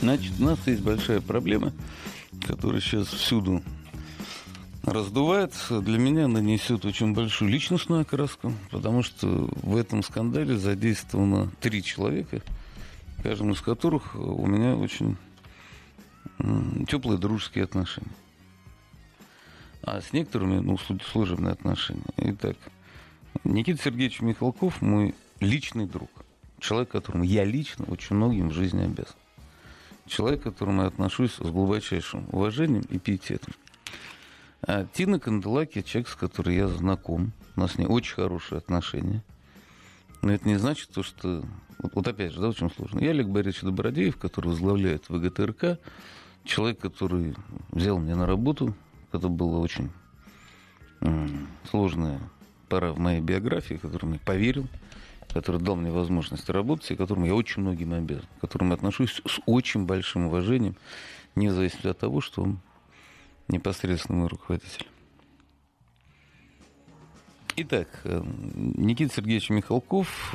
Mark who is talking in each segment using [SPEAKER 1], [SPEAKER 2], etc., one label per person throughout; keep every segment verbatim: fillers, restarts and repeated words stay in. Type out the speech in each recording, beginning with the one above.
[SPEAKER 1] Значит, у нас есть большая проблема, которая сейчас всюду раздувается. Для меня она несет очень большую личностную окраску, потому что в этом скандале задействовано три человека, каждому из которых у меня очень теплые дружеские отношения. А с некоторыми, ну, служебные отношения. Итак, Никита Сергеевич Михалков мой личный друг. Человек, которому я лично очень многим в жизни обязан. Человек, к которому я отношусь с глубочайшим уважением и пиететом. А Тина Канделаки — человек, с которой я знаком. У нас с ней очень хорошие отношения. Но это не значит, то, что... Вот, вот опять же, да, очень сложно. Я Олег Борисович Добродеев, который возглавляет ВГТРК. Человек, который взял меня на работу. Это была очень м- сложная пора в моей биографии, который мне поверил, который дал мне возможность работать, и которому я очень многим обязан, к которому я отношусь с очень большим уважением, вне зависимости от того, что он непосредственно мой руководитель. Итак, Никита Сергеевич Михалков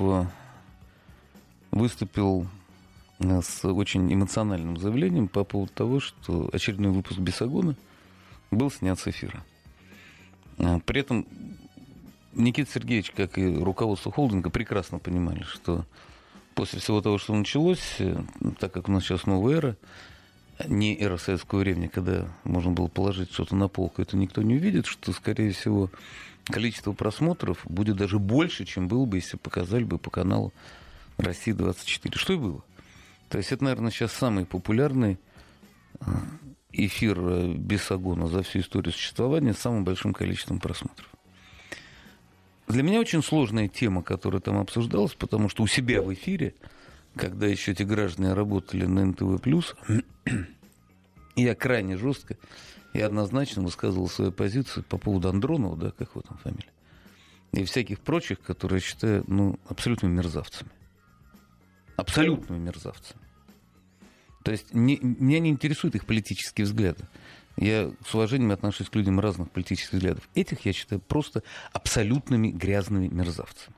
[SPEAKER 1] выступил с очень эмоциональным заявлением по поводу того, что очередной выпуск «Бесогона» был снят с эфира. При этом Никита Сергеевич, как и руководство холдинга, прекрасно понимали, что после всего того, что началось, так как у нас сейчас новая эра, не эра советского времени, когда можно было положить что-то на полку, это никто не увидит, что, скорее всего, количество просмотров будет даже больше, чем было бы, если показали бы по каналу «Россия двадцать четыре». Что и было. То есть это, наверное, сейчас самый популярный эфир «Бесогона» за всю историю существования с самым большим количеством просмотров. Для меня очень сложная тема, которая там обсуждалась, потому что у себя в эфире, когда еще эти граждане работали на эн тэ вэ плюс, я крайне жестко и однозначно высказывал свою позицию по поводу Андронова, да, как его там фамилия, и всяких прочих, которые я считаю, ну, абсолютными мерзавцами. Абсолютными мерзавцами. То есть не, меня не интересуют их политические взгляды. Я с уважением отношусь к людям разных политических взглядов. Этих я считаю просто абсолютными грязными мерзавцами.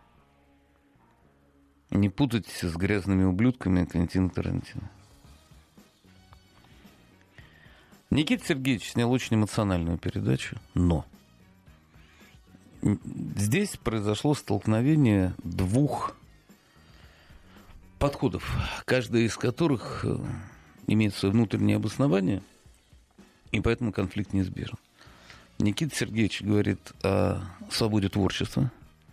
[SPEAKER 1] Не путать с грязными ублюдками Квентина Тарантино. Никита Сергеевич снял очень эмоциональную передачу, но здесь произошло столкновение двух подходов, каждый из которых имеет свое внутреннее обоснование, и поэтому конфликт неизбежен. Никита Сергеевич говорит о свободе творчества,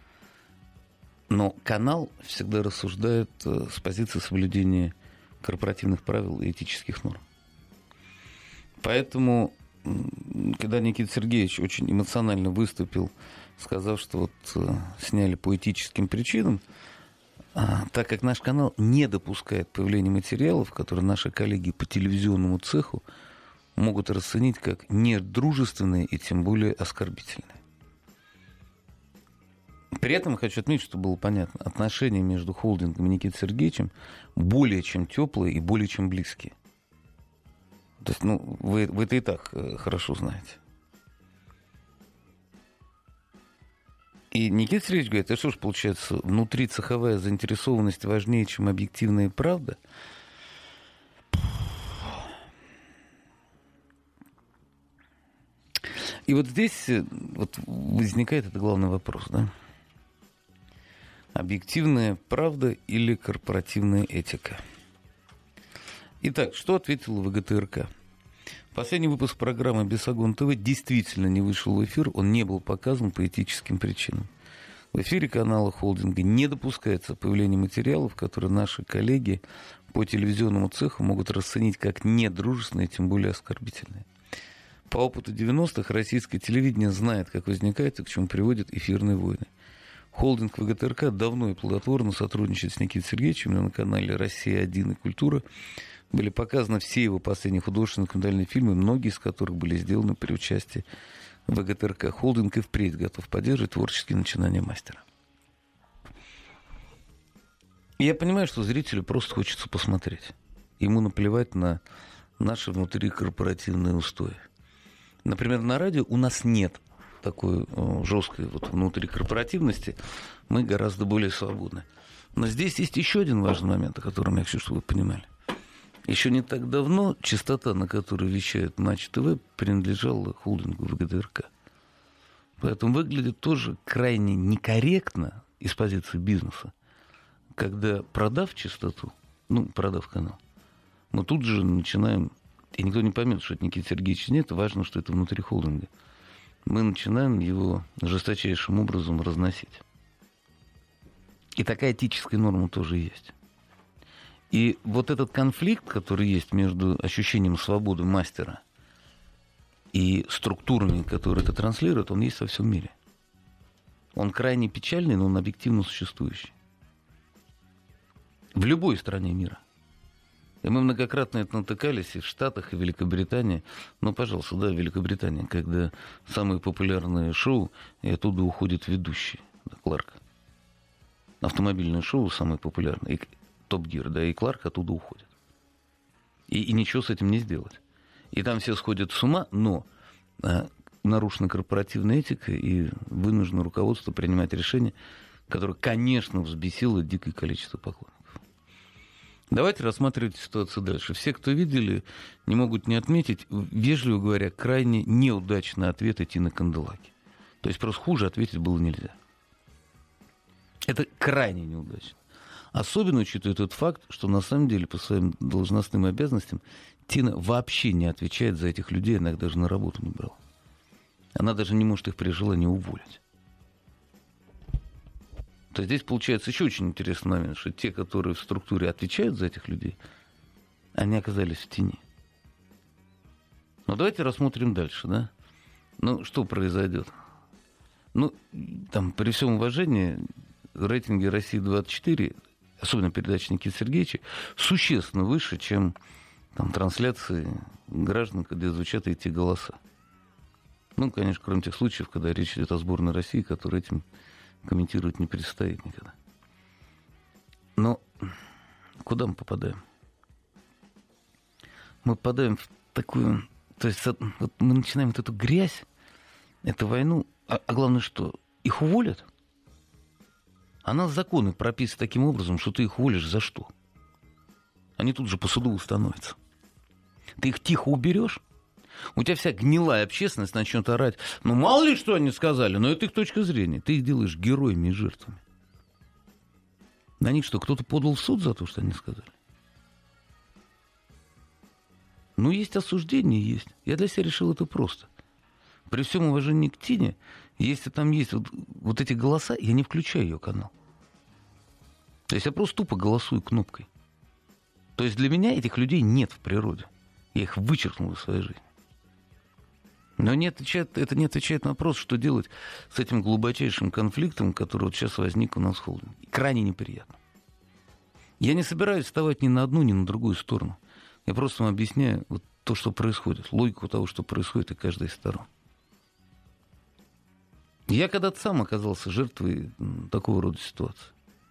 [SPEAKER 1] но канал всегда рассуждает с позиции соблюдения корпоративных правил и этических норм. Поэтому, когда Никита Сергеевич очень эмоционально выступил, сказав, что вот сняли по этическим причинам, так как наш канал не допускает появления материалов, которые наши коллеги по телевизионному цеху могут расценить как недружественные и тем более оскорбительные. При этом хочу отметить, что было понятно, отношения между холдингом и Никитой Сергеевичем более чем теплые и более чем близкие. То есть, ну, вы, вы это и так хорошо знаете. И Никита Сергеевич говорит, а что ж получается, внутри цеховая заинтересованность важнее, чем объективная правда? И вот здесь вот возникает этот главный вопрос, да? Объективная правда или корпоративная этика? Итак, что ответила ВГТРК? Последний выпуск программы «Бесогон ТВ» действительно не вышел в эфир, он не был показан по этическим причинам. В эфире канала холдинга не допускается появление материалов, которые наши коллеги по телевизионному цеху могут расценить как недружественные, тем более оскорбительные. По опыту девяностых российское телевидение знает, как возникают и к чему приводят эфирные войны. Холдинг ВГТРК давно и плодотворно сотрудничает с Никитой Сергеевичем. На канале «Россия один» и «Культура» были показаны все его последние художественные документальные фильмы, многие из которых были сделаны при участии ВГТРК. Холдинг и впредь готов поддерживать творческие начинания мастера. И я понимаю, что зрителю просто хочется посмотреть. Ему наплевать на наши внутрикорпоративные устои. Например, на радио у нас нет такой жесткой вот внутрикорпоративности, мы гораздо более свободны. Но здесь есть еще один важный момент, о котором я хочу, чтобы вы понимали. Еще не так давно частота, на которой вещает Матч ТВ, принадлежала холдингу ВГТРК. Поэтому выглядит тоже крайне некорректно из позиции бизнеса, когда, продав частоту, ну, продав канал, мы тут же начинаем, и никто не поймет, что это Никита Сергеевич нет, важно, что это внутри холдинга. Мы начинаем его жесточайшим образом разносить. И такая этическая норма тоже есть. И вот этот конфликт, который есть между ощущением свободы мастера и структурами, которые это транслируют, он есть во всем мире. Он крайне печальный, но он объективно существующий. В любой стране мира. И мы многократно это натыкались и в Штатах, и в Великобритании. Ну, пожалуйста, да, Великобритания, когда самые популярные шоу, и оттуда уходит ведущий, да, Кларк. Автомобильное шоу самое популярное, и Топ Гир, да, и Кларк оттуда уходит. И, и ничего с этим не сделать. И там все сходят с ума, но а, нарушена корпоративная этика, и вынуждено руководство принимать решение, которое, конечно, взбесило дикое количество поклонников. Давайте рассматривать ситуацию дальше. Все, кто видели, не могут не отметить, вежливо говоря, крайне неудачный ответ Тины Канделаки. То есть просто хуже ответить было нельзя. Это крайне неудачно. Особенно учитывая тот факт, что на самом деле по своим должностным обязанностям Тина вообще не отвечает за этих людей, она их даже на работу не брала. Она даже не может их при желании уволить. То здесь получается еще очень интересный момент, что те, которые в структуре отвечают за этих людей, они оказались в тени. Но давайте рассмотрим дальше, да? Ну, что произойдет? Ну, там, при всем уважении, рейтинги России двадцать четыре, особенно передачи Никиты Сергеевича, существенно выше, чем там, трансляции граждан, когда звучат эти голоса. Ну, конечно, кроме тех случаев, когда речь идет о сборной России, которая этим комментировать не предстоит никогда. Но куда мы попадаем? Мы попадаем в такую... То есть вот мы начинаем вот эту грязь, эту войну, а, а главное что? Их уволят? А нас законы прописаны таким образом, что ты их уволишь за что? Они тут же по суду установятся. Ты их тихо уберешь, у тебя вся гнилая общественность начнет орать. Ну, мало ли что они сказали, но это их точка зрения. Ты их делаешь героями и жертвами. На них что, кто-то подал в суд за то, что они сказали? Ну, есть осуждение, есть. Я для себя решил это просто. При всем уважении к Тине, если там есть вот, вот эти голоса, я не включаю ее канал. То есть я просто тупо голосую кнопкой. То есть для меня этих людей нет в природе. Я их вычеркнул из своей жизни. Но не отвечает, это не отвечает на вопрос, что делать с этим глубочайшим конфликтом, который вот сейчас возник у нас в холдинге. Крайне неприятно. Я не собираюсь вставать ни на одну, ни на другую сторону. Я просто вам объясняю вот то, что происходит, логику того, что происходит и каждой из сторон. Я когда-то сам оказался жертвой такого рода ситуации.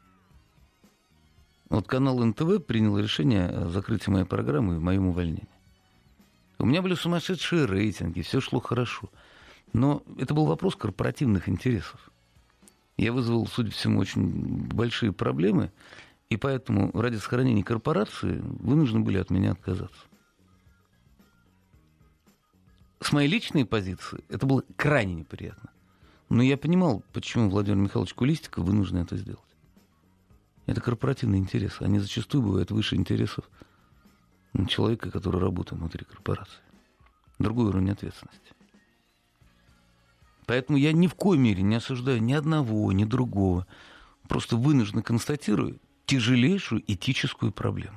[SPEAKER 1] Вот канал эн тэ вэ принял решение о закрытии моей программы и моем увольнении. У меня были сумасшедшие рейтинги, все шло хорошо. Но это был вопрос корпоративных интересов. Я вызвал, судя по всему, очень большие проблемы, и поэтому ради сохранения корпорации вынуждены были от меня отказаться. С моей личной позиции это было крайне неприятно. Но я понимал, почему Владимир Михайлович Кулистиков вынужден это сделать. Это корпоративные интересы. Они зачастую бывают выше интересов человека, который работает внутри корпорации. Другой уровень ответственности. Поэтому я ни в коей мере не осуждаю ни одного, ни другого. Просто вынужденно констатирую тяжелейшую этическую проблему.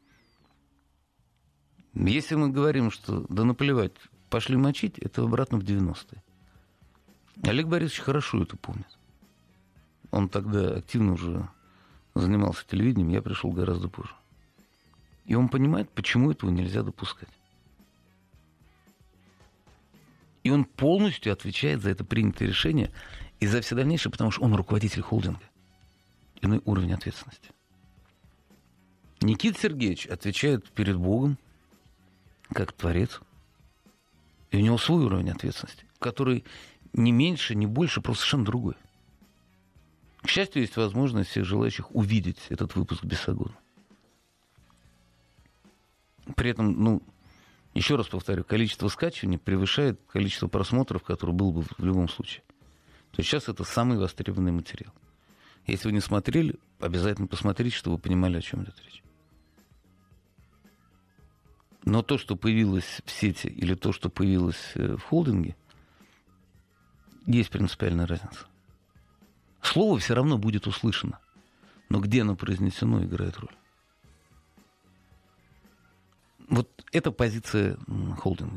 [SPEAKER 1] Если мы говорим, что да наплевать, пошли мочить, это обратно в девяностые. Олег Борисович хорошо это помнит. Он тогда активно уже занимался телевидением, я пришел гораздо позже. И он понимает, почему этого нельзя допускать. И он полностью отвечает за это принятое решение и за все дальнейшее, потому что он руководитель холдинга. Иной уровень ответственности. Никита Сергеевич отвечает перед Богом, как творец. И у него свой уровень ответственности, который не меньше, не больше, просто совершенно другой. К счастью, есть возможность всех желающих увидеть этот выпуск бесогона. При этом, ну, еще раз повторю, количество скачиваний превышает количество просмотров, которое было бы в любом случае. То есть сейчас это самый востребованный материал. Если вы не смотрели, обязательно посмотрите, чтобы вы понимали, о чем идет речь. Но то, что появилось в сети, или то, что появилось в холдинге, есть принципиальная разница. Слово все равно будет услышано. Но где оно произнесено, играет роль. Вот это позиция холдинга.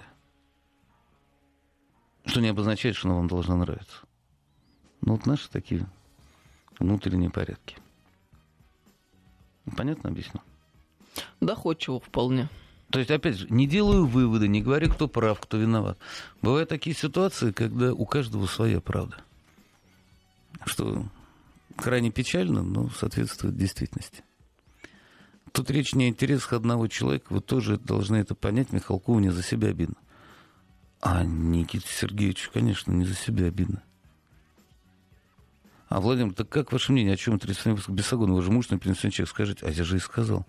[SPEAKER 1] Что не обозначает, что она вам должна нравиться. Ну, вот наши такие внутренние порядки. Понятно объясню?
[SPEAKER 2] Доходчиво вполне.
[SPEAKER 1] То есть, опять же, не делаю выводы, не говорю, кто прав, кто виноват. Бывают такие ситуации, когда у каждого своя правда. Что крайне печально, но соответствует действительности. Тут речь не о интересах одного человека. Вы тоже должны это понять. Михалкову не за себя обидно. А Никите Сергеевичу, конечно, не за себя обидно. А, Владимир, так как ваше мнение, о чем это тридцать выпуск Бесогона? Вы же мужественный пенсионный человек. Скажите, а я же и сказал.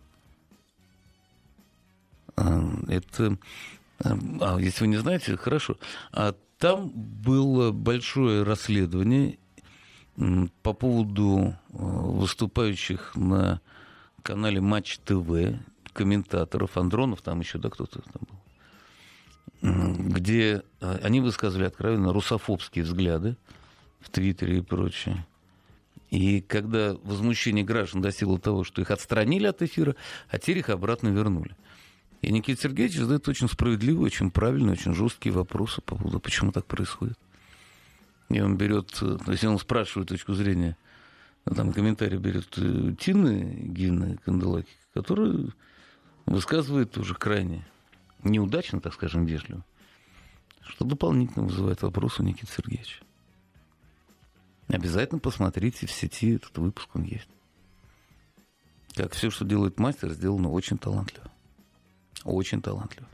[SPEAKER 1] А, это... А, если вы не знаете, хорошо. А там было большое расследование по поводу выступающих на канале Матч ТВ комментаторов, Андронов, там еще, да, кто-то там был, где они высказывали откровенно русофобские взгляды в Твиттере и прочее. И когда возмущение граждан достигло того, что их отстранили от эфира, а теперь их обратно вернули. И Никита Сергеевич задает очень справедливый, очень правильный, очень жесткие вопросы по поводу, почему так происходит. И он берет, то есть он спрашивает точку зрения, там комментарий берет Тины Гины Канделаки, которая высказывает уже крайне неудачно, так скажем, вежливо, что дополнительно вызывает вопрос у Никиты Сергеевича. Обязательно посмотрите в сети, этот выпуск он есть. Как все, что делает мастер, сделано очень талантливо. Очень талантливо.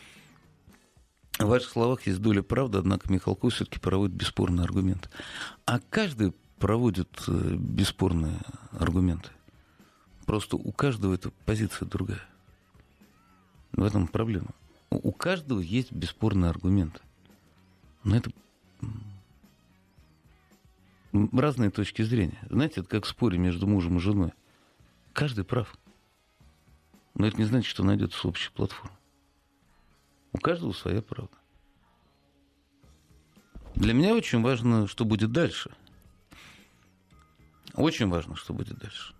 [SPEAKER 1] В ваших словах есть доля правды, однако Михалков все-таки проводит бесспорные аргументы. А каждый проводит бесспорные аргументы. Просто у каждого эта позиция другая. В этом проблема. У каждого есть бесспорные аргументы. Но это разные точки зрения. Знаете, это как в споре между мужем и женой. Каждый прав. Но это не значит, что найдется общая платформа. У каждого своя правда. Для меня очень важно, что будет дальше. Очень важно, что будет дальше.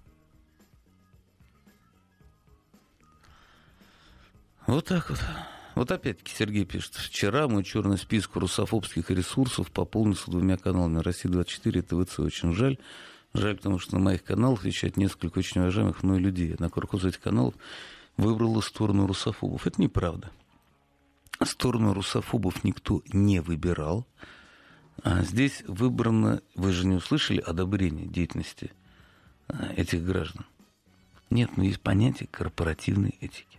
[SPEAKER 1] Вот так вот. Вот опять-таки Сергей пишет. Вчера мой черный список русофобских ресурсов пополнился двумя каналами Россия двадцать четыре и ТВЦ. Очень жаль. Жаль, потому что на моих каналах вещает несколько очень уважаемых мной людей. Однако руководство этих каналов выбрала сторону русофобов. Это неправда. Сторону русофобов никто не выбирал. А здесь выбрано, вы же не услышали одобрение деятельности этих граждан. Нет, но есть понятие корпоративной этики.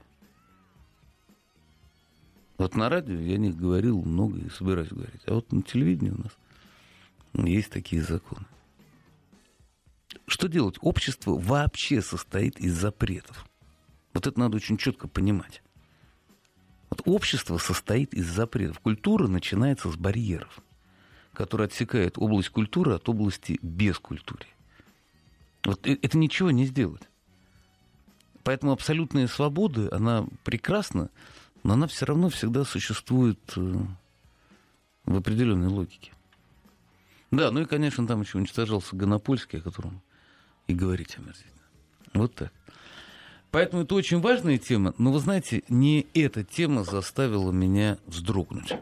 [SPEAKER 1] Вот на радио я не говорил много и собираюсь говорить. А вот на телевидении у нас есть такие законы. Что делать? Общество вообще состоит из запретов. Вот это надо очень четко понимать. Вот общество состоит из запретов. Культура начинается с барьеров, которые отсекают область культуры от области бескультуры. Вот это ничего не сделать. Поэтому абсолютная свобода, она прекрасна, но она все равно всегда существует в определенной логике. Да, ну и, конечно, там еще уничтожался Гонопольский, о котором и говорить омерзительно. Вот так. Поэтому это очень важная тема, но, вы знаете, не эта тема заставила меня вздрогнуть.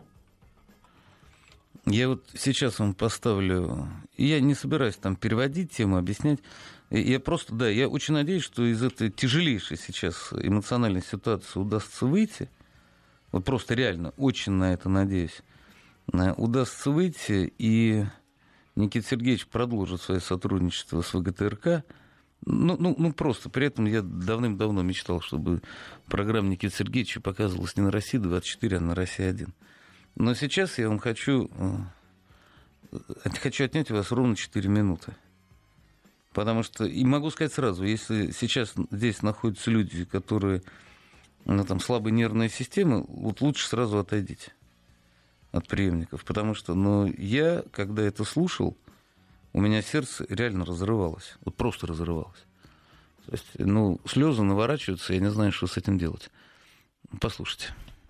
[SPEAKER 1] Я вот сейчас вам поставлю... Я не собираюсь там переводить тему, объяснять. Я просто, да, я очень надеюсь, что из этой тяжелейшей сейчас эмоциональной ситуации удастся выйти. Вот просто реально очень на это надеюсь. Удастся выйти, и Никита Сергеевич продолжит свое сотрудничество с ВГТРК. Ну, ну, ну, просто. При этом я давным-давно мечтал, чтобы программа Никиты Сергеевича показывалась не на России двадцать четыре, а на Россия один. Но сейчас я вам хочу, хочу отнять у вас ровно четыре минуты. Потому что, и могу сказать сразу, если сейчас здесь находятся люди, которые у меня там слабая нервная система, вот лучше сразу отойдите от преемников. Потому что, ну, я, когда это слушал, у меня сердце реально разрывалось. Вот просто разрывалось. То есть, ну, слезы наворачиваются, я не знаю, что с этим делать. Послушайте.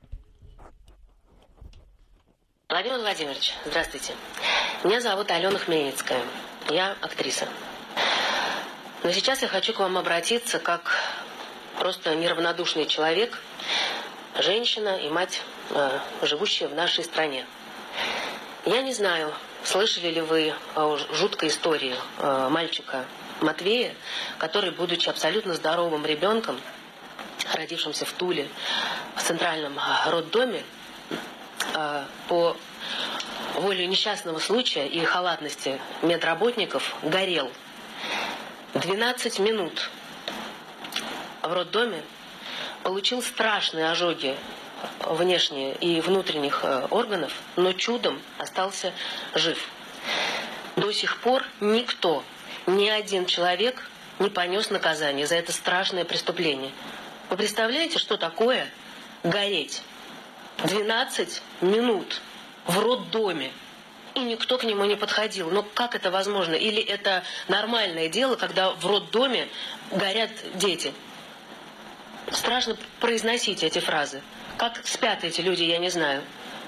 [SPEAKER 3] Владимир Владимирович, здравствуйте. Меня зовут Алена Хмельницкая. Я актриса. Но сейчас я хочу к вам обратиться как просто неравнодушный человек, женщина и мать, живущая в нашей стране. Я не знаю, слышали ли вы о жуткой истории мальчика Матвея, который, будучи абсолютно здоровым ребенком, родившимся в Туле, в центральном роддоме, по воле несчастного случая и халатности медработников горел. двенадцать минут в роддоме, получил страшные ожоги внешние и внутренних органов, но чудом остался жив. До сих пор никто, ни один человек не понес наказание за это страшное преступление. Вы представляете, что такое гореть? двенадцать минут в роддоме. И никто к нему не подходил. Но как это возможно? Или это нормальное дело, когда в роддоме горят дети? Страшно произносить эти фразы. Как спят эти люди, я не знаю.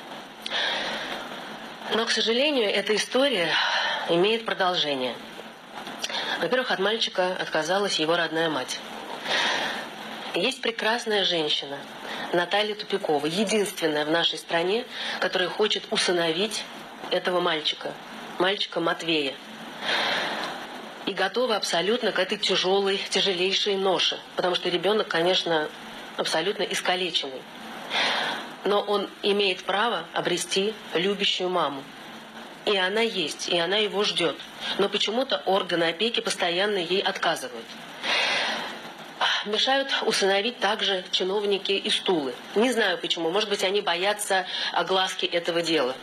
[SPEAKER 3] Но, к сожалению, эта история имеет продолжение. Во-первых, от мальчика отказалась его родная мать. Есть прекрасная женщина, Наталья Тупикова, единственная в нашей стране, которая хочет усыновить этого мальчика, мальчика Матвея. И готова абсолютно к этой тяжелой, тяжелейшей ноше. Потому что ребенок, конечно, абсолютно искалеченный. Но он имеет право обрести любящую маму. И она есть, и она его ждет. Но почему-то органы опеки постоянно ей отказывают. Мешают усыновить также чиновники из Тулы. Не знаю почему. Может быть, они боятся огласки этого дела.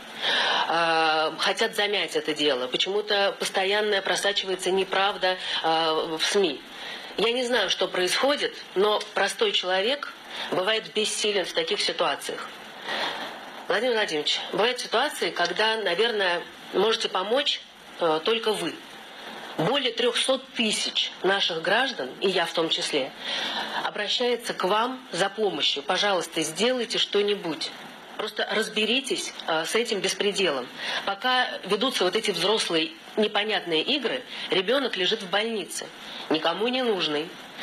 [SPEAKER 3] Хотят замять это дело. Почему-то постоянно просачивается неправда в СМИ. Я не знаю, что происходит, но простой человек бывает бессилен в таких ситуациях. Владимир Владимирович, бывают ситуации, когда, наверное, можете помочь только вы. Более трехсот тысяч наших граждан, и я в том числе, обращается к вам за помощью. Пожалуйста, сделайте что-нибудь. Просто разберитесь а, с этим беспределом. Пока ведутся вот эти взрослые непонятные игры, ребенок лежит в больнице, никому не нужный,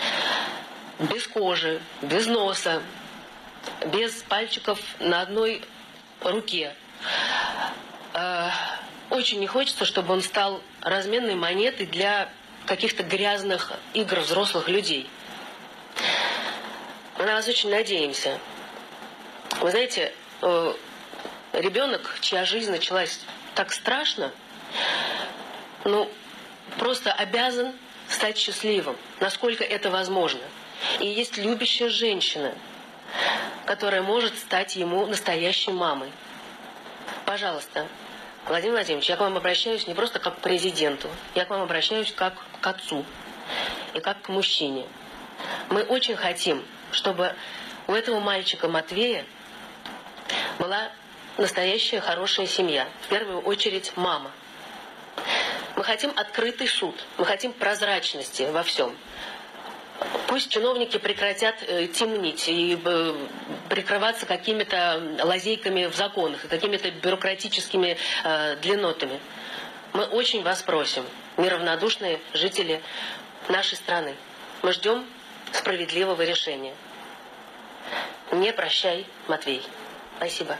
[SPEAKER 3] без кожи, без носа, без пальчиков на одной руке. А, Очень не хочется, чтобы он стал разменной монетой для каких-то грязных игр взрослых людей. Мы на вас очень надеемся. Вы знаете, ребенок, чья жизнь началась так страшно, ну, просто обязан стать счастливым, насколько это возможно. И есть любящая женщина, которая может стать ему настоящей мамой. Пожалуйста, Владимир Владимирович, я к вам обращаюсь не просто как к президенту, я к вам обращаюсь как к отцу и как к мужчине. Мы очень хотим, чтобы у этого мальчика Матвея была настоящая хорошая семья, в первую очередь мама. Мы хотим открытый суд, мы хотим прозрачности во всем. Пусть чиновники прекратят э, темнить и э, прикрываться какими-то лазейками в законах и какими-то бюрократическими э, длиннотами. Мы очень вас просим, неравнодушные жители нашей страны. Мы ждем справедливого решения. Не прощай, Матвей. Спасибо.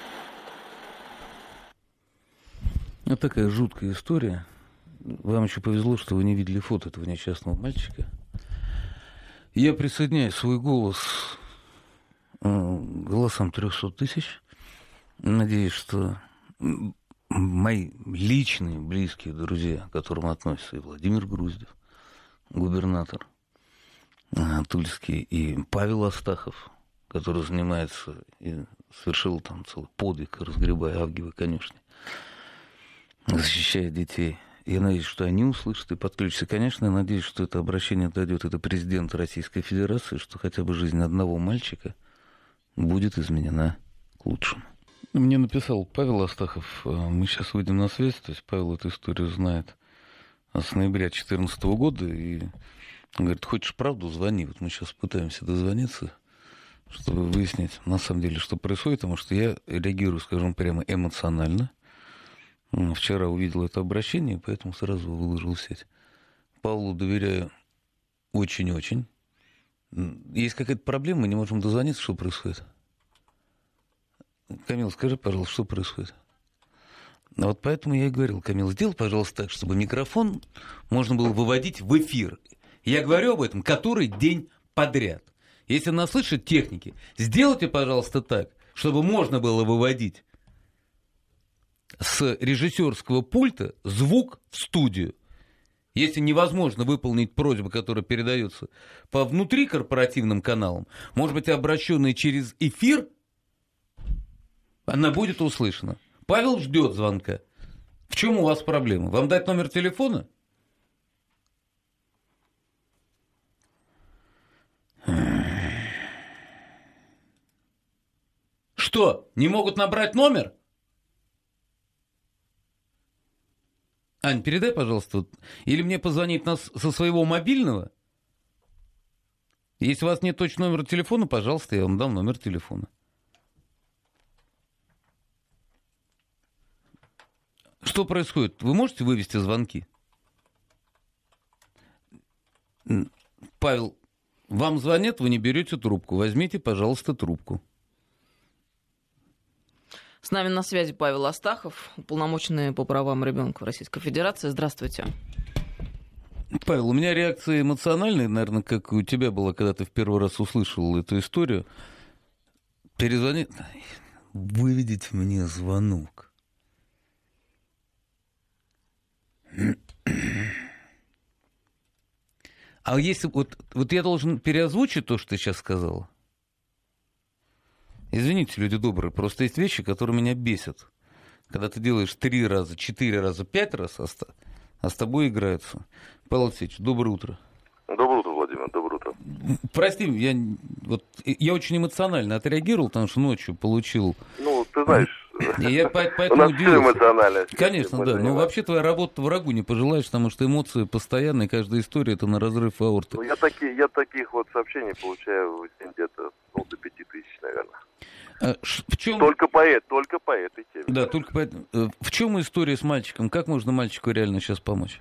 [SPEAKER 1] Вот такая жуткая история. Вам еще повезло, что вы не видели фото этого несчастного мальчика. Я присоединяю свой голос к голосам трехсот тысяч. Надеюсь, что мои личные близкие друзья, к которым относятся и Владимир Груздев, губернатор Тульский, и Павел Астахов, который занимается и совершил там целый подвиг, разгребая авгиевы конюшни, защищая детей. Я надеюсь, что они услышат и подключатся. Конечно, я надеюсь, что это обращение дойдет и до президента Российской Федерации, что хотя бы жизнь одного мальчика будет изменена к лучшему. Мне написал Павел Астахов, мы сейчас выйдем на связь, то есть Павел эту историю знает с ноября две тысячи четырнадцатого года, и говорит, хочешь правду, звони. Вот мы сейчас пытаемся дозвониться, чтобы выяснить, на самом деле, что происходит, потому что я реагирую, скажем прямо, эмоционально. Вчера увидел это обращение, поэтому сразу выложил в сеть. Павлу доверяю очень-очень. Есть какая-то проблема, мы не можем дозвониться, что происходит? Камил, скажи, пожалуйста, что происходит? Вот поэтому я и говорил, Камил, сделай, пожалуйста, так, чтобы микрофон можно было выводить в эфир. Я говорю об этом который день подряд. Если нас слышат техники, сделайте, пожалуйста, так, чтобы можно было выводить с режиссерского пульта звук в студию. Если невозможно выполнить просьбу, которая передается по внутрикорпоративным каналам, может быть, обращенной через эфир, она будет услышана. Павел ждет звонка. В чем у вас проблема? Вам дать номер телефона? Что, не могут набрать номер? Ань, передай, пожалуйста. Или мне позвонить нас со своего мобильного? Если у вас нет точного номера телефона, пожалуйста, я вам дам номер телефона. Что происходит? Вы можете вывести звонки? Павел, вам звонят, вы не берете трубку. Возьмите, пожалуйста, трубку.
[SPEAKER 2] С нами на связи Павел Астахов, уполномоченный по правам ребенка в Российской Федерации. Здравствуйте.
[SPEAKER 1] Павел, у меня реакция эмоциональная, наверное, как у тебя была, когда ты в первый раз услышал эту историю. Перезвони. Выведите мне звонок. А если... Вот, вот я должен переозвучить то, что ты сейчас сказала? Извините, люди добрые, просто есть вещи, которые меня бесят. Когда ты делаешь три раза, четыре раза, пять раз, а с, а с тобой играются. Павел Алексеевич, доброе утро.
[SPEAKER 4] Доброе утро, Владимир, доброе утро.
[SPEAKER 1] Прости, я, вот, я очень эмоционально отреагировал, потому что ночью получил...
[SPEAKER 4] Ну, ты знаешь...
[SPEAKER 1] Я поэтому
[SPEAKER 4] у нас все эмоционально.
[SPEAKER 1] Конечно, да. Но вообще твоя работа врагу не пожелаешь, потому что эмоции постоянные, каждая история это на разрыв аорты.
[SPEAKER 4] Ну, я, таки, я таких вот сообщений получаю в день где-то ну, до пяти тысяч, наверное.
[SPEAKER 1] А, в чем...
[SPEAKER 4] Только по, только по этой теме.
[SPEAKER 1] Да, только по этой... В чем история с мальчиком? Как можно мальчику реально сейчас помочь?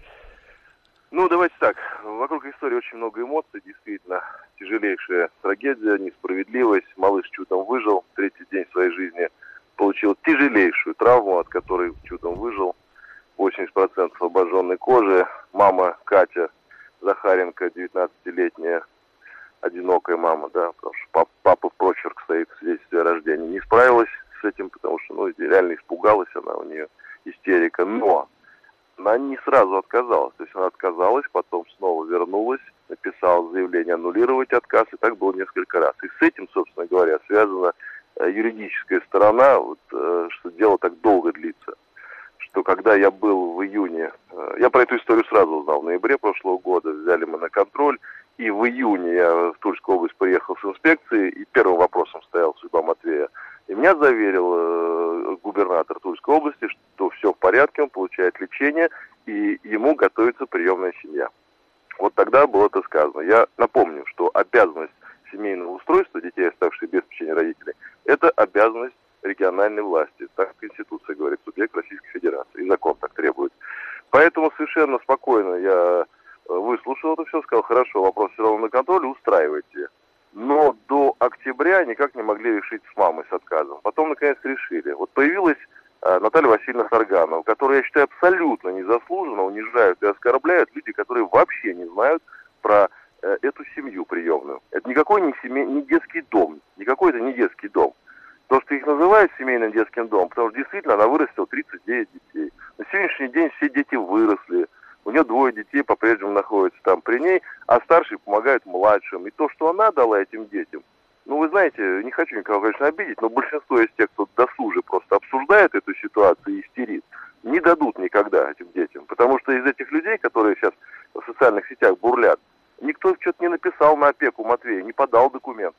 [SPEAKER 4] Ну, давайте так. Вокруг истории очень много эмоций. Действительно, тяжелейшая трагедия, несправедливость. Малыш чудом выжил. Третий день своей жизни получил тяжелейшую травму, от которой чудом выжил. восемьдесят процентов обожженной кожи. Мама Катя Захаренко, девятнадцатилетняя, одинокая мама, да, потому что пап, папа в прочерк стоит в свидетельстве о рождении. Не справилась с этим, потому что, ну, реально испугалась она, у нее истерика. Но она не сразу отказалась. То есть она отказалась, потом снова вернулась, написала заявление аннулировать отказ, и так было несколько раз. И с этим, собственно говоря, связана юридическая сторона, вот, что дело так долго длится. Что когда я был в июне, я про эту историю сразу узнал, в ноябре прошлого года, взяли мы на контроль, и в июне я в Тульскую область приехал с инспекцией, и первым вопросом стоял судьба Матвея. И меня заверил э, губернатор Тульской области, что все в порядке, он получает лечение, и ему готовится приемная семья. Вот тогда было это сказано. Я напомню, что обязанность семейного устройства детей, оставшихся без попечения родителей, это обязанность региональной власти. Так Конституция говорит, субъект Российской Федерации, и закон так требует. Поэтому совершенно спокойно я выслушал это все, сказал, хорошо, вопрос все равно на контроле, устраивайте. Но до октября никак не могли решить с мамой, с отказом. Потом, наконец, решили. Вот появилась э, Наталья Васильевна Сарганова, которую, я считаю, абсолютно незаслуженно унижают и оскорбляют люди, которые вообще не знают про э, эту семью приемную. Это никакой не, семей, не детский дом, никакой это не детский дом. То, что их называют семейным детским домом, потому что действительно она вырастила тридцать девять детей. На сегодняшний день все дети выросли. У нее двое детей по-прежнему находятся там при ней, а старшие помогают младшим. И то, что она дала этим детям, ну, вы знаете, не хочу никого, конечно, обидеть, но большинство из тех, кто досуже просто обсуждает эту ситуацию и истерит, не дадут никогда этим детям. Потому что из этих людей, которые сейчас в социальных сетях бурлят, никто что-то не написал на опеку Матвея, не подал документы.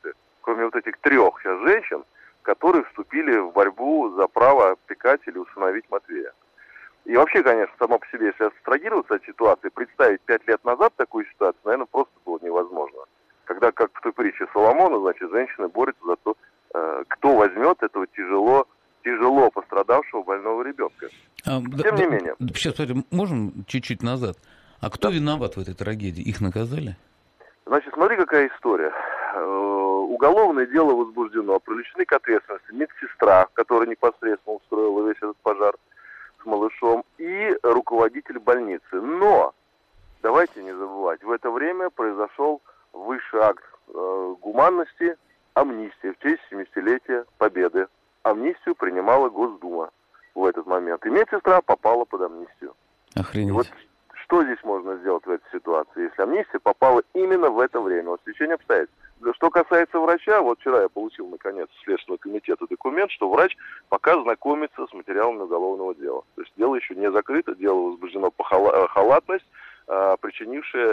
[SPEAKER 4] кроме вот этих трех сейчас женщин, которые вступили в борьбу за право опекать или усыновить Матвея. И вообще, конечно, само по себе, если абстрагироваться от ситуации, представить пять лет назад такую ситуацию, наверное, просто было невозможно. Когда, как в той притче Соломона, значит, женщины борются за то, э, кто возьмет этого тяжело, тяжело пострадавшего больного ребенка. А, Тем да, не да, менее.
[SPEAKER 1] Сейчас, смотрите, можем чуть-чуть назад. А кто да. виноват в этой трагедии? Их наказали?
[SPEAKER 4] Значит, смотри, какая история. Уголовное дело возбуждено, привлечены к ответственности медсестра, которая непосредственно устроила весь этот пожар с малышом, и руководитель больницы. Но, давайте не забывать, в это время произошел высший акт э, гуманности, амнистия в честь семидесятилетия Победы. Амнистию принимала Госдума в этот момент. И медсестра попала под амнистию.
[SPEAKER 1] Охренеть.
[SPEAKER 4] И вот что здесь можно сделать в этой ситуации, если амнистия попала именно в это время? Вот стечение обстоятельств. Что касается врача, вот вчера я получил, наконец, из Следственного комитета документ, что врач пока знакомится с материалами уголовного дела. То есть дело еще не закрыто, дело возбуждено по халатность, а, причинившая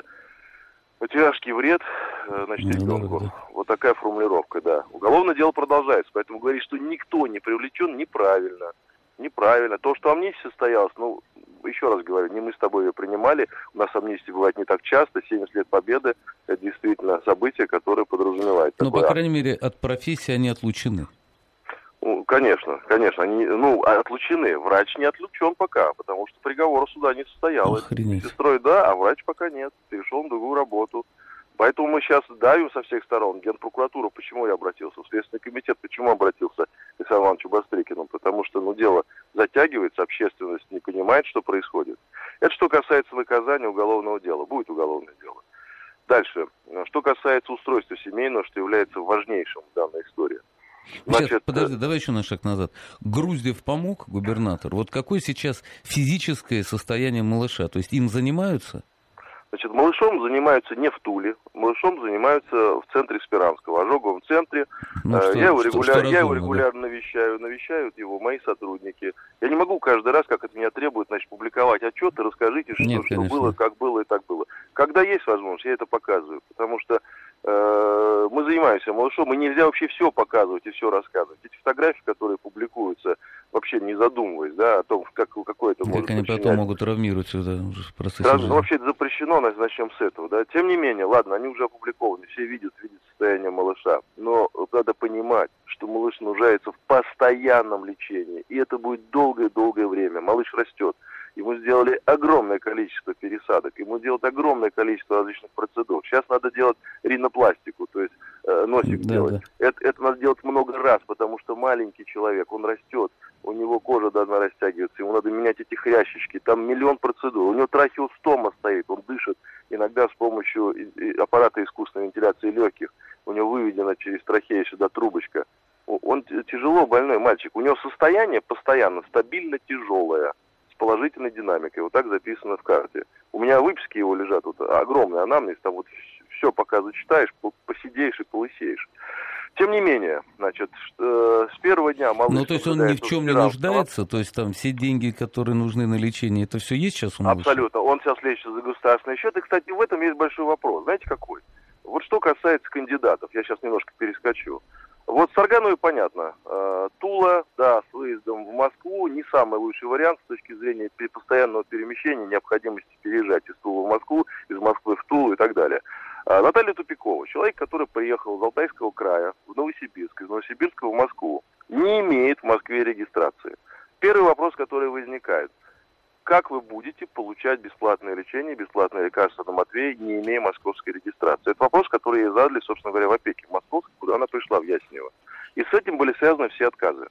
[SPEAKER 4] тяжкий вред, значит, ребенку. Да. Вот такая формулировка, да. Уголовное дело продолжается, поэтому говорить, что никто не привлечен, неправильно. Неправильно. То, что амнистия состоялась, ну, еще раз говорю, не мы с тобой ее принимали, у нас амнистия бывает не так часто, семьдесят лет Победы, это действительно событие, которое подразумевает.
[SPEAKER 1] Но, по крайней мере, от профессии они отлучены.
[SPEAKER 4] Ну, конечно, конечно, они, ну, отлучены. Врач не отлучен пока, потому что приговора суда не состоялось.
[SPEAKER 1] Охренеть.
[SPEAKER 4] Сестрой да, а врач пока нет, перешел на другую работу. Поэтому мы сейчас давим со всех сторон. Генпрокуратура, почему я обратился? В Следственный комитет, почему обратился к Александру Ивановичу Бастрыкину? Потому что, ну, дело затягивается, общественность не понимает, что происходит. Это что касается наказания уголовного дела. Будет уголовное дело. Дальше. Что касается устройства семейного, что является важнейшим в данной истории.
[SPEAKER 1] Значит, сейчас, подожди, давай еще на шаг назад. Груздев помог, губернатор. Вот какое сейчас физическое состояние малыша? То есть им занимаются?
[SPEAKER 4] Значит, малышом занимаются не в Туле, малышом занимаются в центре Спиранского, ожоговом центре. Ну, что, я его, регуляр... что, что я его регулярно да? навещаю, навещают его мои сотрудники. Я не могу каждый раз, как это меня требует, значит, публиковать отчеты, расскажите, что, Нет, что было, как было и так было. Когда есть возможность, я это показываю, потому что э, мы занимаемся малышом, и нельзя вообще все показывать и все рассказывать. Эти фотографии, которые публикуются, вообще не задумываясь, да, о том, как, какой это
[SPEAKER 1] как
[SPEAKER 4] может
[SPEAKER 1] они
[SPEAKER 4] причинять.
[SPEAKER 1] потом могут травмировать сюда в процессе
[SPEAKER 4] Сразу,
[SPEAKER 1] жизни.
[SPEAKER 4] Ну, вообще это запрещено, начнем с этого, да. Тем не менее, ладно, они уже опубликованы, все видят, видят состояние малыша, но надо понимать, что малыш нуждается в постоянном лечении, и это будет долгое-долгое время. Малыш растет. Ему сделали огромное количество пересадок, ему делают огромное количество различных процедур. Сейчас надо делать ринопластику, то есть э, носик да, делать. Да. Это, это надо делать много раз, потому что маленький человек, он растет, у него кожа должна растягиваться, ему надо менять эти хрящички, там миллион процедур. У него трахеостома стоит, он дышит иногда с помощью аппарата искусственной вентиляции легких. У него выведена через трахею сюда трубочка. Он тяжело больной мальчик. У него состояние постоянно стабильно тяжелое, с положительной динамикой. Вот так записано в карте. У меня выписки его лежат, вот огромный анамнез, там вот все пока зачитаешь, посидеешь и полысеешь. Тем не менее, значит, с первого дня малыш...
[SPEAKER 1] Ну, то есть он ни в чем не нуждается? То есть там все деньги, которые нужны на лечение, это все есть сейчас у малыша?
[SPEAKER 4] Абсолютно. Он сейчас лечится за государственный счет. И, кстати, в этом есть большой вопрос. Знаете, какой? Вот что касается кандидатов, я сейчас немножко перескочу. Вот с Аргановой понятно. Тула, да, с выездом в Москву не самый лучший вариант с точки зрения постоянного перемещения, необходимости переезжать из Тулы в Москву, из Москвы в Тулу и так далее. Наталья Тупикова, человек, который приехал из Алтайского края в Новосибирск, из Новосибирска в Москву, не имеет в Москве регистрации. Первый вопрос, который возникает. Как вы будете получать бесплатное лечение, бесплатное лекарство на Матвея, не имея московской регистрации? Это вопрос, который ей задали, собственно говоря, в опеке в Московской, куда она пришла, в Яснево. И с этим были связаны все отказы.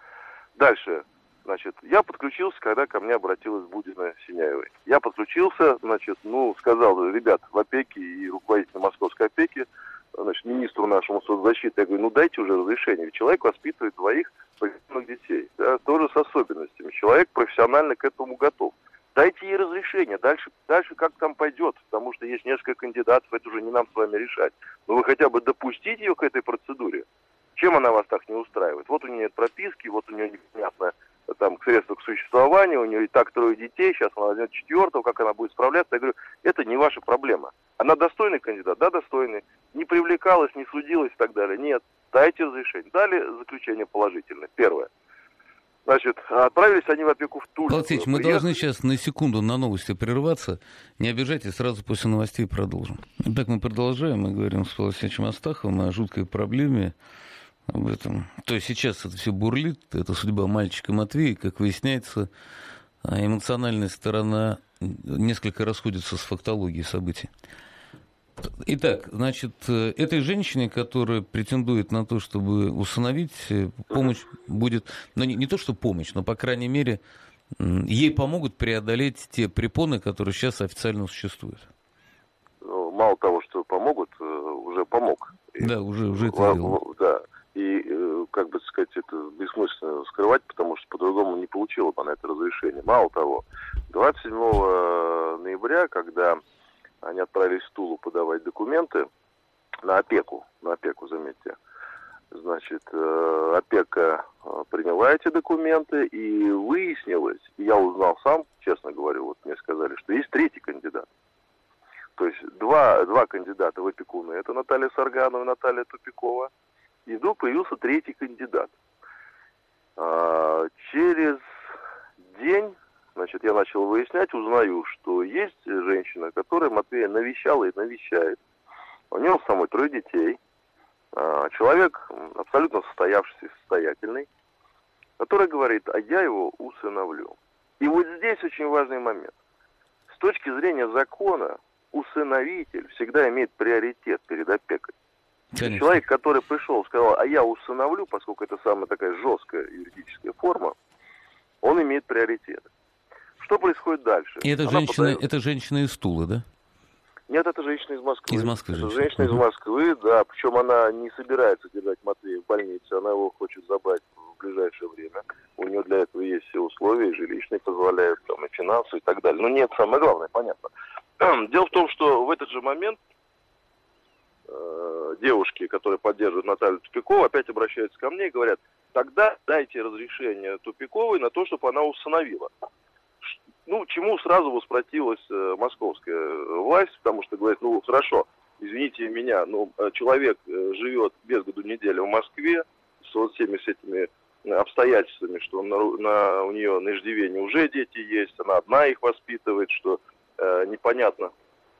[SPEAKER 4] Дальше. Значит, я подключился, когда ко мне обратилась Будина Синяевой. Я подключился, значит, ну, сказал, ребят, в опеке и руководителю московской опеки, значит, министру нашему соцзащиты, я говорю, ну, дайте уже разрешение. Ведь человек воспитывает двоих поведенных детей, да, тоже с особенностями. Человек профессионально к этому готов. Дайте ей разрешение. Дальше, дальше как там пойдет, потому что есть несколько кандидатов, это уже не нам с вами решать. Но вы хотя бы допустите ее к этой процедуре. Чем она вас так не устраивает? Вот у нее нет прописки, вот у нее непонятно там средства к существованию, у нее и так трое детей, сейчас она возьмет четвертого, как она будет справляться. Я говорю, это не ваша проблема. Она достойный кандидат? Да, достойный. Не привлекалась, не судилась и так далее. Нет, дайте разрешение. Дали заключение положительное. Первое. Значит, отправились они в опеку в Тульскую.
[SPEAKER 1] Алексеевич, мы должны сейчас на секунду на новости прерваться. Не обижайтесь, сразу после новостей продолжим. Итак, мы продолжаем. Мы говорим с Павлом Алексеевичем Астаховым о жуткой проблеме. Об этом. То есть сейчас это все бурлит. Это судьба мальчика Матвея. Как выясняется, эмоциональная сторона несколько расходится с фактологией событий. Итак, значит, этой женщине, которая претендует на то, чтобы усыновить, помощь будет, ну не, не то, что помощь, но, по крайней мере, ей помогут преодолеть те препоны, которые сейчас официально существуют.
[SPEAKER 4] Ну, мало того, что помогут, уже помог.
[SPEAKER 1] Да, уже, уже это дело.
[SPEAKER 4] Да, и, как бы сказать, это бессмысленно скрывать, потому что по-другому не получила бы она это разрешение. Мало того, двадцать седьмого ноября, когда они отправились в Тулу подавать документы на опеку, на опеку, заметьте. Значит, опека приняла эти документы, и выяснилось, и я узнал сам, честно говорю, вот мне сказали, что есть третий кандидат. То есть два, два кандидата в опекуны, это Наталья Сарганова и Наталья Тупикова, и вдруг появился третий кандидат. Через день, значит, я начал выяснять, узнаю, что есть женщина, которая Матвея навещала и навещает. У нее самой трое детей. Человек абсолютно состоявшийся и состоятельный, который говорит, а я его усыновлю. И вот здесь очень важный момент. С точки зрения закона, усыновитель всегда имеет приоритет перед опекой. Конечно. Человек, который пришел, сказал, а я усыновлю, поскольку это самая такая жесткая юридическая форма, он имеет приоритет. Что происходит дальше?
[SPEAKER 1] И эта женщина, подает... это женщина из Тулы, да?
[SPEAKER 4] Нет, это женщина из Москвы.
[SPEAKER 1] Из Москвы
[SPEAKER 4] это
[SPEAKER 1] женщина.
[SPEAKER 4] женщина из Москвы, да. Причем она не собирается держать Матвея в больнице, она его хочет забрать в ближайшее время. У нее для этого есть все условия, и жилищные позволяют, там, и финансы, и так далее. Но нет, самое главное, понятно. Дело в том, что в этот же момент э, девушки, которые поддерживают Наталью Тупикову, опять обращаются ко мне и говорят, тогда дайте разрешение Тупиковой на то, чтобы она усыновила. Ну, чему сразу воспротивилась э, московская власть, потому что говорит, ну, хорошо, извините меня, но человек э, живет без году неделю в Москве с вот всеми с этими обстоятельствами, что на, на, у нее на иждивении уже дети есть, она одна их воспитывает, что э, непонятно,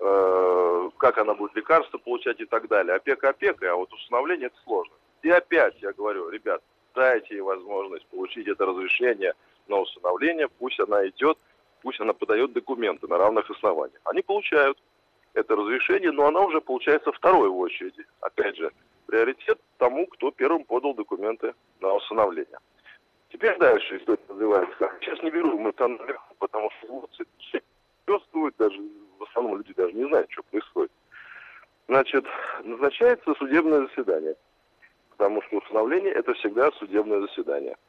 [SPEAKER 4] э, как она будет лекарства получать и так далее. Опека опекой, а вот усыновление это сложно. И опять я говорю, ребят, дайте ей возможность получить это разрешение на усыновление, пусть она идет, пусть она подает документы на равных основаниях. Они получают это разрешение, но она уже получается второй в очереди. Опять же, приоритет тому, кто первым подал документы на усыновление. Теперь дальше история развивается. Сейчас не беру эмоционально, потому что вот чувствуют, даже в основном люди даже не знают, что происходит. Значит, назначается судебное заседание, потому что усыновление это всегда судебное заседание.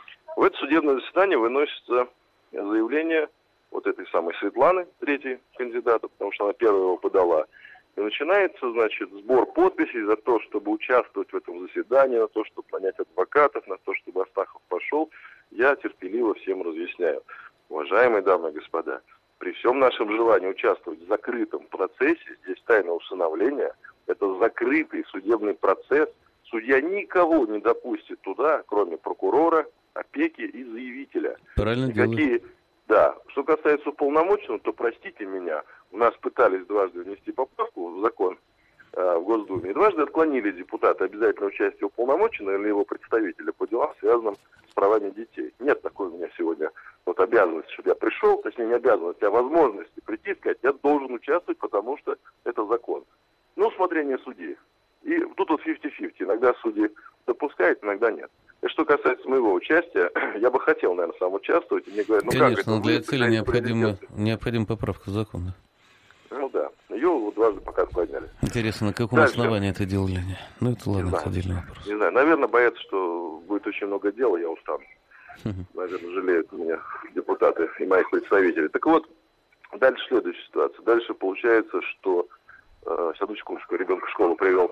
[SPEAKER 4] В это судебное заседание выносится заявление вот этой самой Светланы, третьей кандидата, потому что она первая его подала. И начинается, значит, сбор подписей за то, чтобы участвовать в этом заседании, на то, чтобы нанять адвокатов, на то, чтобы Астахов пошел. Я терпеливо всем разъясняю. Уважаемые дамы и господа, при всем нашем желании участвовать в закрытом процессе, здесь тайное усыновление, это закрытый судебный процесс. Судья никого не допустит туда, кроме прокурора, опеки и заявителя.
[SPEAKER 1] Правильно
[SPEAKER 4] Никакие...
[SPEAKER 1] делают.
[SPEAKER 4] Да. Что касается уполномоченного, то простите меня, у нас пытались дважды внести поправку в закон э, в Госдуме, и дважды отклонили депутаты обязательное участие уполномоченного или его представителя по делам, связанным с правами детей. Нет такой у меня сегодня вот обязанности, чтобы я пришел, точнее не обязанности, а возможности прийти и сказать, я должен участвовать, потому что это закон. Ну, усмотрение судьи. И тут вот пятьдесят на пятьдесят. Иногда судьи допускают, иногда нет. И что касается моего участия, я бы хотел, наверное, сам участвовать. И мне говорят, ну
[SPEAKER 1] конечно,
[SPEAKER 4] как это?
[SPEAKER 1] Для этой цели необходима, необходима поправка в закон. Да?
[SPEAKER 4] Ну да. Ее вот дважды пока подняли.
[SPEAKER 1] Интересно, на каком Дальше. основании это делали? Ну, это ладно, отдельный вопрос.
[SPEAKER 4] Не знаю. Наверное, боятся, что будет очень много дела, я устану. Наверное, жалеют меня депутаты и моих представителей. Так вот, дальше следующая ситуация. Дальше получается, что... Э, сейчас, одну секундочку, ребенка в школу привел.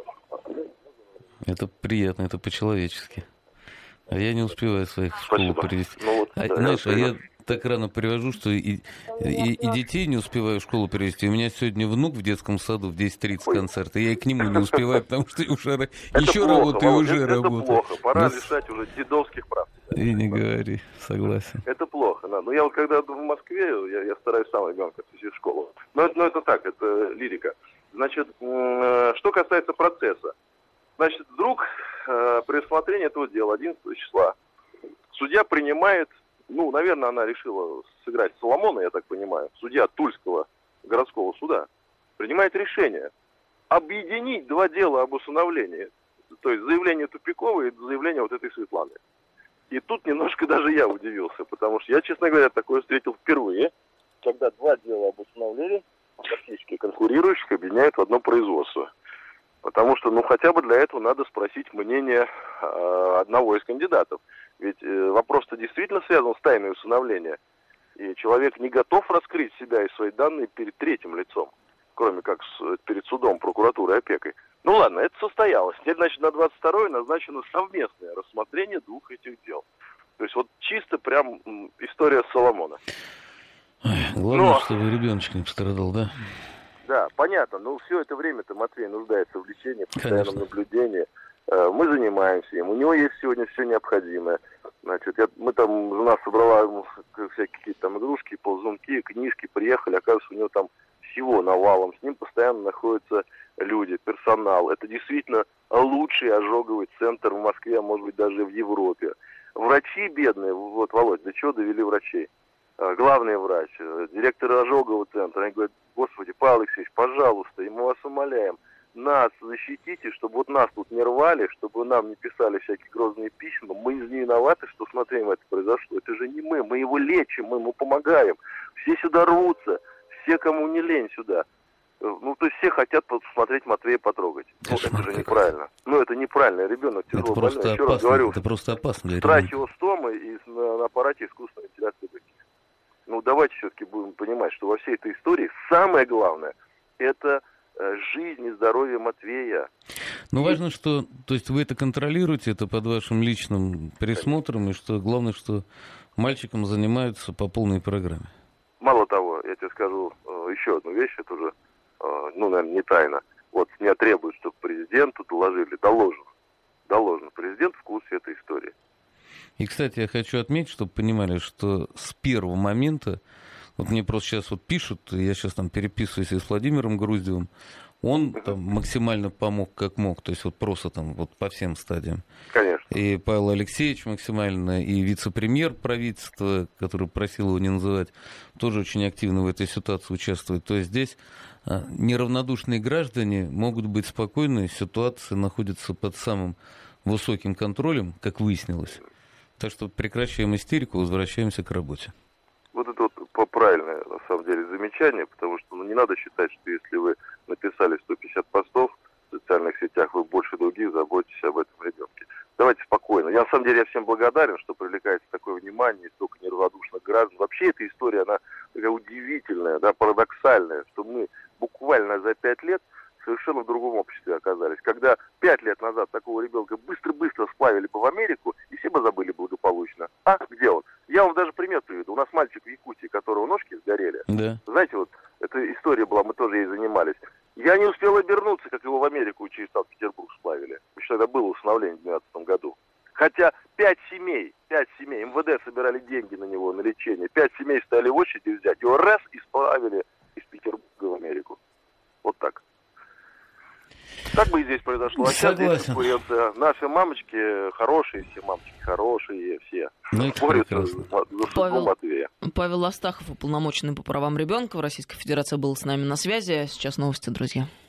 [SPEAKER 1] Это приятно, это по-человечески. А я не успеваю своих в школу привести.
[SPEAKER 4] Ну, вот.
[SPEAKER 1] А, знаешь, а я так рано привожу, что и, и, и детей не успеваю в школу перевести. У меня сегодня внук в детском саду в десять тридцать концерт, и я и к нему не успеваю, потому что уже еще работаю, уже работаю.
[SPEAKER 4] Это плохо, пора лишать уже дедовских прав.
[SPEAKER 1] И не говори, согласен.
[SPEAKER 4] Это плохо, да. Но я вот когда в Москве, я, я стараюсь сам ребенка отвезти в школу. Но, но это так, это лирика. Значит, что касается процесса. Значит, вдруг при рассмотрении этого дела одиннадцатого числа судья принимает, ну, наверное, она решила сыграть Соломона, я так понимаю, судья Тульского городского суда, принимает решение объединить два дела об усыновлении. То есть заявление Тупикова и заявление вот этой Светланы. И тут немножко даже я удивился, потому что я, честно говоря, такое встретил впервые, когда два дела об усыновлении, практически конкурирующих, объединяют в одно производство. Потому что, ну, хотя бы для этого надо спросить мнение э, одного из кандидатов. Ведь э, вопрос-то действительно связан с тайной усыновления. И человек не готов раскрыть себя и свои данные перед третьим лицом, кроме как с, перед судом, прокуратурой, опекой. Ну ладно, это состоялось. Теперь, значит, на двадцать второе назначено совместное рассмотрение двух этих дел. То есть вот чисто прям м, история Соломона.
[SPEAKER 1] Ой, главное,
[SPEAKER 4] Но...
[SPEAKER 1] чтобы ребеночек не пострадал, да?
[SPEAKER 4] Да, понятно. Но все это время-то Матвей нуждается в лечении, в постоянном
[SPEAKER 1] Конечно.
[SPEAKER 4] наблюдении. Мы занимаемся им. У него есть сегодня все необходимое. Значит, я, мы там, жена собрала ему всякие какие-то там игрушки, ползунки, книжки, приехали, оказывается, у него там всего навалом. С ним постоянно находятся люди, персонал. Это действительно лучший ожоговый центр в Москве, а может быть даже в Европе. Врачи бедные, вот, Володь, до чего довели врачей? Главный врач, директор ожогового центра, они говорят: Господи, Павел Алексеевич, пожалуйста, и мы вас умоляем, нас защитите, чтобы вот нас тут не рвали, чтобы нам не писали всякие грозные письма. Мы не виноваты, что, смотрим, это произошло. Это же не мы, мы его лечим, мы ему помогаем. Все сюда рвутся, все, кому не лень, сюда. Ну, то есть все хотят посмотреть Матвея, потрогать. Ну, это же неправильно. Ну, это неправильно. Ребенок тяжело больной. Еще опасно. Раз говорю,
[SPEAKER 1] это просто опасно для
[SPEAKER 4] трахеостомы и на, на аппарате искусственной вентиляции легких. Ну, давайте все-таки будем понимать, что во всей этой истории самое главное – это жизнь и здоровье Матвея.
[SPEAKER 1] Ну, важно, что, то есть вы это контролируете, это под вашим личным присмотром, и что главное, что мальчиком занимаются по полной программе.
[SPEAKER 4] Мало того, я тебе скажу еще одну вещь, это уже, ну, наверное, не тайна. Вот меня требуют, чтобы президенту доложили, доложено, доложено. Президент в курсе этой истории.
[SPEAKER 1] И, кстати, я хочу отметить, чтобы понимали, что с первого момента, вот мне просто сейчас вот пишут, я сейчас там переписываюсь с Владимиром Груздевым, он там максимально помог как мог, то есть вот просто там вот по всем стадиям.
[SPEAKER 4] Конечно.
[SPEAKER 1] И Павел Алексеевич максимально, и вице-премьер правительства, который просил его не называть, тоже очень активно в этой ситуации участвует. То есть здесь а, неравнодушные граждане могут быть спокойны, ситуация находится под самым высоким контролем, как выяснилось. Так что прекращаем истерику, возвращаемся к работе.
[SPEAKER 4] Вот это вот правильное, на самом деле, замечание, потому что ну, не надо считать, что если вы написали сто пятьдесят постов в социальных сетях, вы больше других заботитесь об этом ребенке. Давайте спокойно. Я, на самом деле, я всем благодарен, что привлекается такое внимание, столько неравнодушных граждан. Вообще эта история, она такая удивительная, да, парадоксальная, что мы буквально за пять лет совершенно в другом обществе оказались. Когда пять лет назад такого ребенка быстро-быстро сплавили бы в Америку, и все бы забыли благополучно. А где он? Я вам даже пример приведу. У нас мальчик в Якутии, которого ножки сгорели.
[SPEAKER 1] Да.
[SPEAKER 4] Знаете, вот эта история была, мы тоже ей занимались. Я не успел обернуться, как его в Америку через Санкт-Петербург сплавили. Потому что это было усыновление в две тысячи двенадцатом году. Хотя пять семей, пять семей, МВД собирали деньги на него, на лечение. Пять семей стояли в очереди взять. Его раз и сплавили из Петербурга в Америку. Вот так. Так бы и здесь произошло. А сейчас здесь конкуренция. Наши мамочки хорошие, все мамочки хорошие, все.
[SPEAKER 1] Ну,
[SPEAKER 4] борются за судьбу Матвея.
[SPEAKER 2] Павел Астахов, уполномоченный по правам ребенка в Российской Федерации, был с нами на связи. Сейчас новости, друзья.